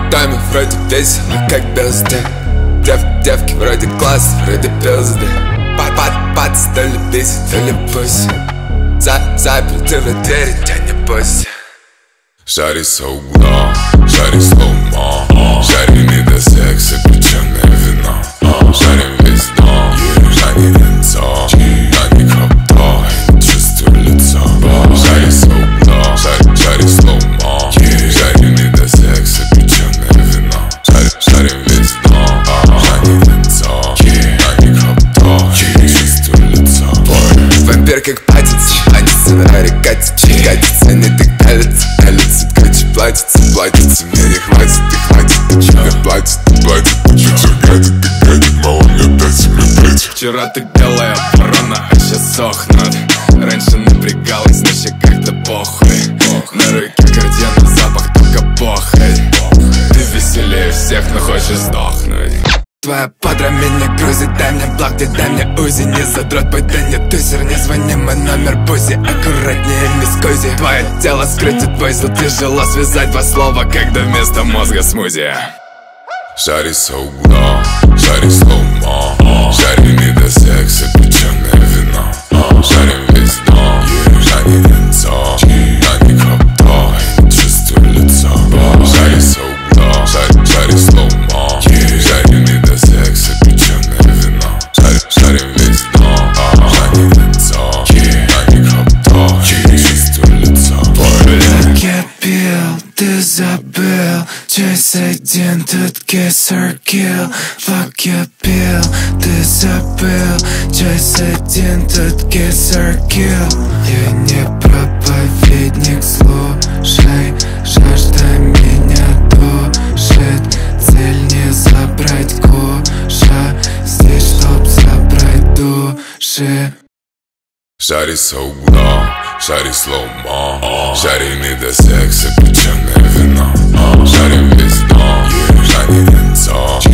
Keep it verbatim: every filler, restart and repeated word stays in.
Тайм вроде весело, как безды. Дев, девки вроде класс, вроде пизды. Пат, пат, пат, то ли бесит, то ли пусть. За, заперты в двери, я не бойся. Шари со угла, шари слоумо, шарим до секса, печеное вино. Шарим весь дом, жарим венцо. На них хопто, не чувствую лицо. Шари со угла, шари, шари слоумо, шарим до секса, печеное вино. Шарим, шарим весь дом, жарим венцо. На них хопто, не чувствую лицо. Вампир как патиц, они сценарий катит. Катится, не так калится, калится. Короче, платится, платится. Мне не хватит, ты хватит. Ты чё, ты платит, ты платит. Ты чё, чё, гадит, ты гадит. Мало мне дайте, мне дайте. Вчера ты белая ворона, а сейчас сохнут. Раньше напрягалась, но ща как-то похуй. На руке кардиана запах, только похуй. Ты веселее всех, но хочешь сдохнуть. Твоя подра меня грузит, дай мне блок, ты дай мне узи. Не задрот, бой, да не тусер, не звони, мой номер бузи. Аккуратнее, мисс Кузи. Твое тело скрытит поезд, тяжело связать два слова, когда вместо мозга смузи. Шари со угла, шари слоумо, шарим до секса, печеное вино. Шарим весь дом, жарим венцо. На них хопто, не чувствую лицо. Шари со угла, шари, шари слоумо, шарим до секса, печеное вино. Шарим, шарим весь дом, жарим венцо. На них хопто, не чувствую лицо. Как я пил, ты забыл. Часть один, тут kiss or kill. Fuck я пил, ты забыл. Часть один, тут kiss or kill. Я не проповедник, слушай. Жажда меня душит. Цель не забрать куша. Здесь чтоб забрать души. Шари со угла, шари слоумо, шарим до секса, печеное вино. Шарим весь дом, жарим венцо.